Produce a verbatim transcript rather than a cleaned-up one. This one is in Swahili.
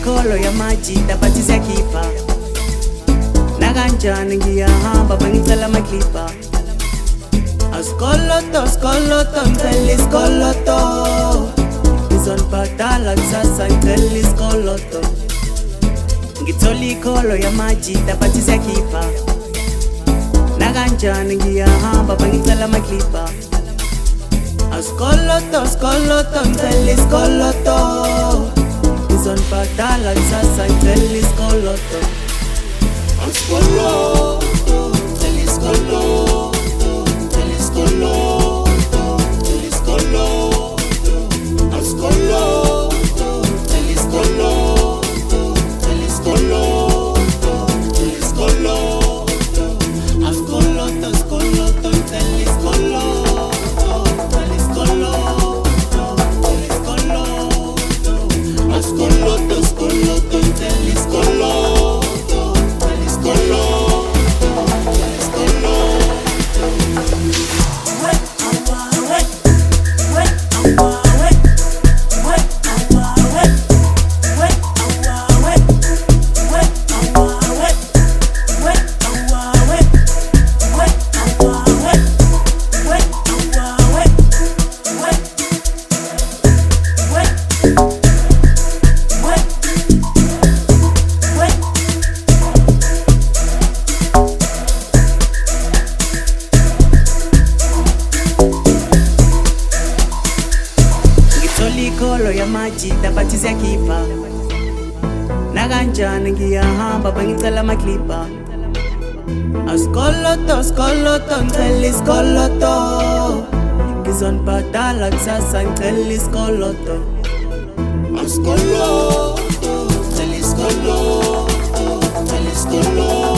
ikolo yamajita bathi siyakhipha nakanjani ngiyahamba bangicela amaklipa askoloto skoloto ngicela iskoloto ngizonibhadala kusasa ngicela iskoloto ngithola ikolo yamajita bathi siyakhipha nakanjani ngiyahamba bangicela amaklipa askoloto skoloto ngicela iskoloto ngizonibhadala kusasa ngicela iskoloto askoloto ngicela iskoloto ngicela iskoloto ngicela iskoloto askoloto ngicela iskoloto ngicela iskoloto ngicela iskoloto askoloto skoloto ngicela iskoloto Ascolotto, ascolotto, intelli, scolotto, intelli, scolotto, intelli, scolotto. Wet, awa, wet, wet, awa, wet, wet, awa, wet, wet, awa, wet, wet, awa, wet, wet, awa, wet, wet, awa, wet, wet, awa, wet, wet, wet. Ikolo yamajita bathi siyakhipha nakanjani ngiyahamba bangicela amaklipa askoloto skoloto ngicela iskoloto ngizonibhadala kusasa ngicela iskoloto askoloto ngicela iskoloto ngicela iskoloto